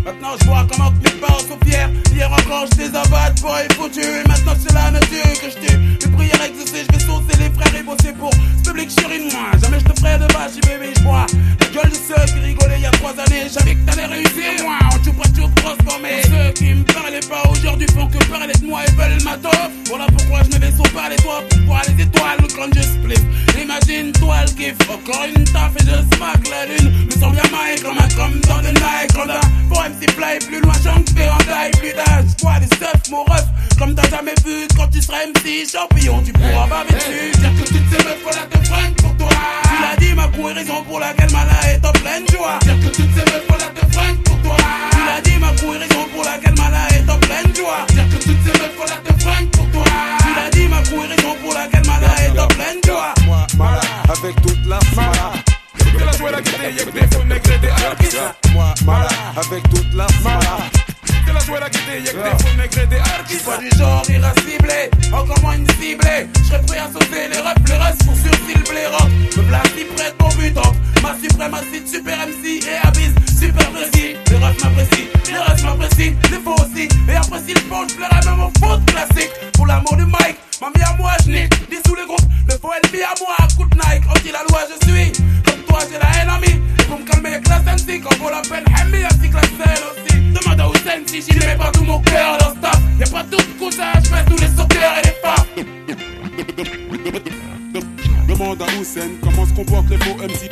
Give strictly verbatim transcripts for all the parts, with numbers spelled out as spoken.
Maintenant je vois comment que mes parents sont fiers. Hier encore je les abat, boy foutu. Et maintenant c'est la nature que je tue. Mes prières exaucées, je vais saucer les frères et bosser pour ce public chéri de moi. Jamais je te ferai de vache, bébé, je bois la gueule de ceux qui rigolaient il y a trois années. Je savais que t'allais réussir, moi, en tout pas tout transformé. Ceux qui me parlaient pas aujourd'hui font que parler de moi et veulent ma toffe. Voilà pourquoi je me vais sur par les toits pour voir les étoiles quand je split. Imagine-toi le kiff, encore une taf et je smack la lune. Me sens bien maille comme un comme dans de Nike. Randa, pour M C Play, plus loin, j'en fais en taille, plus d'âge. Quoi des stuff, mon ref, comme t'as jamais vu. Quand tu seras M C champion, tu pourras baver dessus. Dire que toutes ces meufs voilà te fringuent pour toi. Tu l'as dit, ma couille, raison pour laquelle Mala est en pleine joie. Dire que toutes ces meufs voilà te fringuent pour toi. Tu l'as dit, ma couille, raison pour laquelle Mala est en pleine joie. Dire que toutes ces meufs voilà te fringuent pour toi. Tu l'as dit, ma couille, raison pour laquelle Mala est en pleine joie. Moi, Mala, avec toute la Mala. De la joie la gaieté, y'a que des faux nègres et des artistes. Moi, Mala, avec toute la Mala. De la joie la gaieté, y'a que des faux nègres et des artistes. Pas du genre irasciblé, encore moins une ciblée. J'serais prêt à sauter les refs, le reste pour surcil le blaireau. Me place si près de mon but off. Ma suprématie de super M C et Abyss, super précis. Les refs m'apprécient, les restes m'apprécient, les faux aussi. Et apprécie le fond, j'plairais même au foot classique. Pour l'amour du Mike, mamie à moi je nique. Dis sous les groupes, le faux ennemi à moi, coup de Nike. Anti la loi je suis, comme toi j'ai la haine amie. Et pour me calmer y'a que la scène si, quand vaut la peine, Hemi ainsi que la scène aussi. Demande à Hussein si j'y mets pas tout mon cœur dans staff. Y'a pas tout de cousin, j'fais tous les sauteurs et les femmes. Demande à Hussein comment se comportent les faux M C.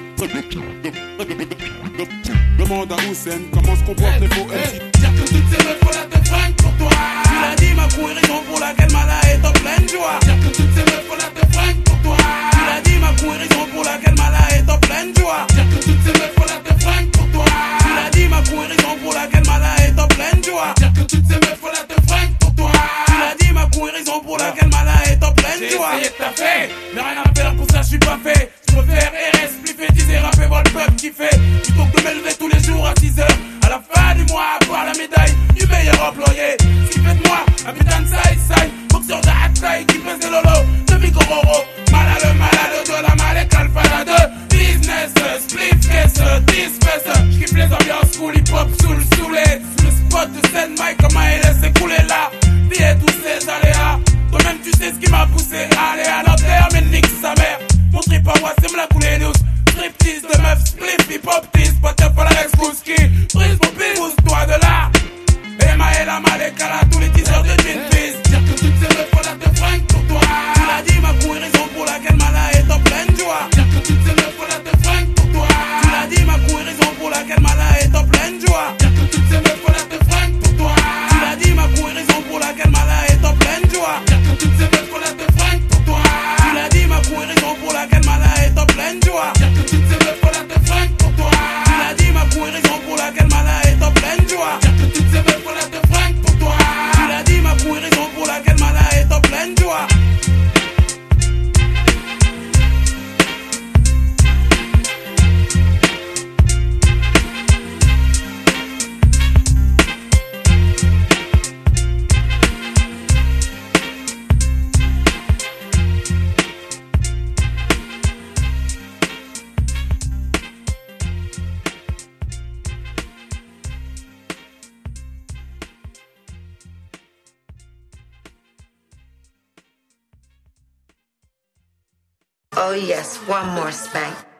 Demande à Hussein comment se comportent les faux M C. Dire que toutes ces meufs voilà te fringuent pour toi. Tu l'as dit, ma couille, raison pour laquelle Mala est en pleine joie. Dire que toutes ces meufs voilà te fringuent pour toi. Tu l'as dit, ma couille, raison pour laquelle Mala est en pleine joie. Dire que toutes ces meufs voilà te fringuent pour toi. Tu l'as dit, ma couille, raison pour laquelle Mala est en pleine joie. Dire que toutes ces meufs voilà te fringuent pour toi. Tu l'as dit, ma couille, raison pour laquelle Mala est en pleine joie. J'ai essayé de taffer, mais rien à faire pour ça, je suis pas fait. Je préfère R S, plus fétiser, rapper, voir le peuple qui fait. Plutôt que de m'élever tous les jours à six heures. À la fin du mois, avoir la médaille du meilleur employé. Ce qui fait de moi un putain de side-side. Boxeur de hard taille qui pèse des lolos. De Micro-Roro, malade, malade de la malette, alpha la deux. Business, split, caisse, dix fesses. J'kiffe les ambiances cool, hip-hop, sous le soulé. Sous le spot de scène, Mike, comment il laisse écouler là. Vie et tous ces aléas. Toi-même, tu sais ce qui m'a poussé à aller à l'enterre, mais nique sa mère. Mon trip à moi, c'est me la couler douce. Striptease de meuf, spliff, hip-hop, tease. Pas de pas la Lexkowski. Brise mon pile, pousse-toi de là. Emma et la Malekala, tous les teasers de Twin Peaks. Dire que toutes ces meufs voilà te fringuent pour toi. Tu l'as dit, ma couille, raison pour laquelle Mala est en pleine joie. Dire que toutes ces meufs voilà te fringuent pour toi. Tu l'as dit, ma couille, raison pour laquelle Mala est en pleine joie. Dire que toutes ces meufs voilà te fringuent pour toi. Tu l'as dit, ma couille, raison pour laquelle Mala est en pleine joie. Dire que toutes ces meufs voilà te fringuent pour toi. Tu l'as dit, ma couille, raison pour laquelle Mala est en pleine joie. Dire que toutes ces meufs voilà te fringuent pour toi. Tu l'as dit, ma couille, raison pour laquelle Mala est en pleine joie. Dire que toutes ces meufs voilà te fringuent pour toi. Tu l'as dit, ma couille, raison pour laquelle Mala est en pleine joie. Oh yes, one more spank.